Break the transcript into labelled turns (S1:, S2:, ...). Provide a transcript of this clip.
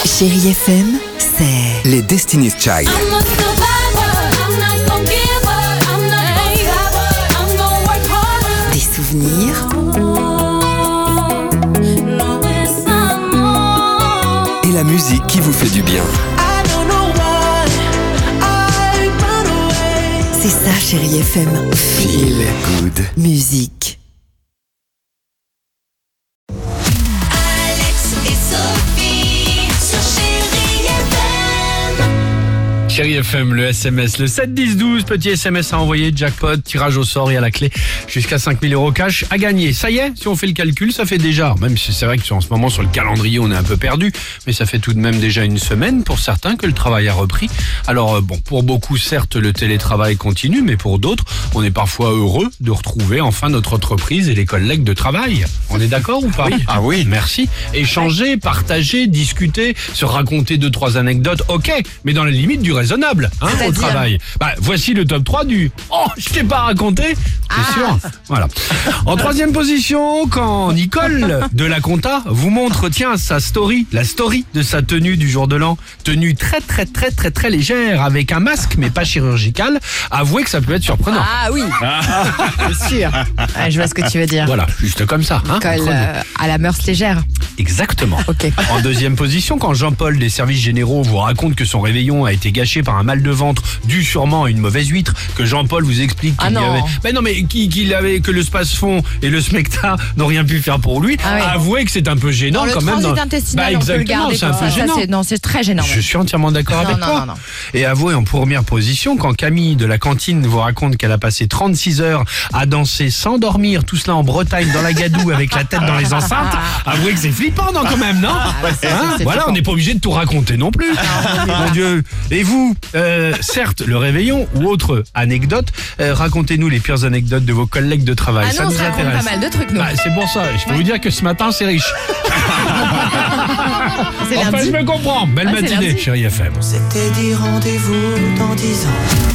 S1: Chérie FM, c'est
S2: Les Destiny's Child.
S3: I'm a survivor. I'm not gonna give up. I'm not gonna stop. I'm gonna work hard.
S1: des souvenirs
S3: No, it's not more.
S2: Et la musique qui vous fait du bien.
S1: c'est ça Chérie FM.
S2: Feel good.
S1: Musique.
S3: Alex et Sophie sur Chérie FM.
S4: Chérie FM, le SMS, le 7-10-12, petit SMS à envoyer, jackpot, tirage au sort et à la clé, jusqu'à 5 000 € cash à gagner. Ça y est, si on fait le calcul, ça fait déjà, même si c'est vrai que en ce moment sur le calendrier on est un peu perdu, mais ça fait tout de même déjà une semaine pour certains que le travail a repris. Alors bon, pour beaucoup certes le télétravail continue, mais pour d'autres, on est parfois heureux de retrouver enfin notre entreprise et les collègues de travail. On est d'accord ou pas?
S2: Ah oui.
S4: Merci. Échanger, partager, discuter, se raconter 2-3 anecdotes, ok, mais dans les limites du raisonnable, hein, au travail. Bah, voici le top 3 du « Oh, je t'ai pas raconté !» C'est sûr. Voilà. En troisième position, quand Nicole de la compta vous montre, tiens, sa story, la story de sa tenue du jour de l'an, tenue très très légère, avec un masque, mais pas chirurgical, avouez que ça peut être surprenant.
S5: Ah oui, c'est sûr. Ouais, je vois ce que tu veux dire.
S4: Voilà, juste comme ça. Hein,
S5: Colle
S4: entre nous.
S5: à la mœurs légère.
S4: Exactement.
S5: Ok.
S4: En deuxième position, quand Jean-Paul des services généraux vous raconte que son réveillon a été gâché par un mal de ventre dû sûrement à une mauvaise huître, que Jean-Paul vous explique qu'il
S5: Ah non.
S4: y avait... Ben non, mais qu'il avait que le Spasfon et le Smecta n'ont rien pu faire pour lui.
S5: Ah oui.
S4: Avouez que c'est un peu gênant
S5: Le
S4: quand même.
S5: transit intestinal, on peut le
S4: exactement,
S5: garder.
S4: c'est un
S5: quoi.
S4: peu
S5: Ça,
S4: gênant.
S5: non, c'est très gênant.
S4: Je suis entièrement d'accord avec toi.
S5: Non.
S4: Et avouez en première position, quand Camille de la cantine vous raconte qu'elle a passé 36 heures à danser sans dormir, tout cela en Bretagne, dans la gadoue, avec la tête dans les enceintes, avouez que c'est flippant, non, quand même, non?
S5: c'est
S4: Hein,
S5: flippant.
S4: voilà, on n'est pas obligé de tout raconter non plus. Mon Dieu. Et vous, certes, le réveillon ou autre anecdote, racontez-nous les pires anecdotes de vos collègues de travail.
S5: Ah
S4: ça
S5: non,
S4: nous
S5: ça raconte
S4: intéresse.
S5: pas mal de trucs, nous.
S4: Bah, c'est pour ça. Je peux vous dire que ce matin, c'est riche.
S5: C'est
S4: Enfin,
S5: lundi.
S4: je me comprends. Belle
S5: Ah, c'est
S4: matinée,
S5: lundi.
S4: Chérie FM.
S6: C'était dit rendez-vous dans 10 ans.